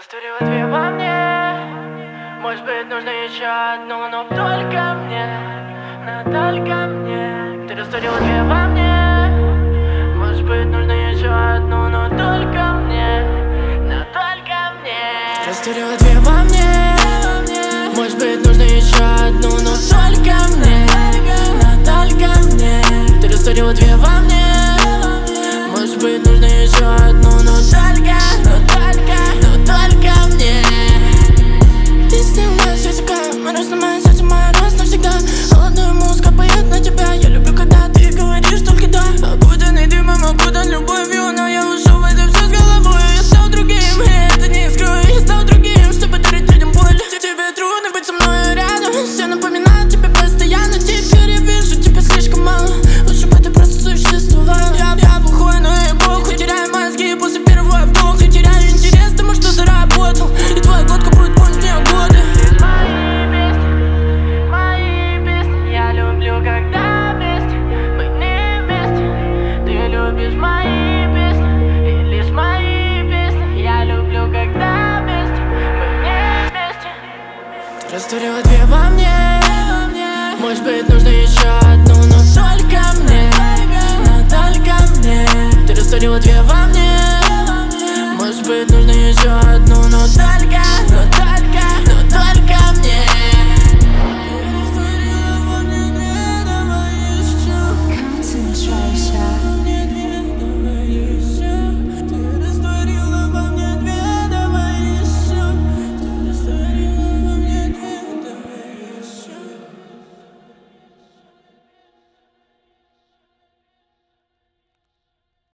Растворила две во мне. Может быть, нужно еще одну, но только мне, но только мне. Ты растворила две во мне. Может быть, нужно еще одну, но только мне, но только мне. Растворила две во мне. Может быть, нужно еще одну, но только мне, но только мне. Ты растворила две во мне. Может быть, нужно еще одну, но только мне. Ты сняла все языка, мороз на мое сердце, мороз навсегда. Холодная музыка поет на тебя. Я люблю, когда ты говоришь только да. Окутанный дымом, окутан любовью, но я ушел в это все с головой. Я стал другим, и это не скрою. Я стал другим, чтобы дарить людям боль. Тебе трудно быть со мной рядом. Все напоминает тебе постоянно. Теперь я вижу тебя слишком мало. Лучше бы ты просто существовал. Я плохой, но и похуй. Теряю мозги после первого вдоха. Теряю интерес к тому, что заработал. И твоя глотка будет помнить мне годы. Мои песни, я люблю, когда вместе. Мы не вместе. Ты любишь мои песни, и лишь мои песни. Я люблю, когда вместе. Мы не вместе. Ты растворила две во мне. Может быть, нужно еще одну, но только мне, но только мне. Ты растворила две во мне.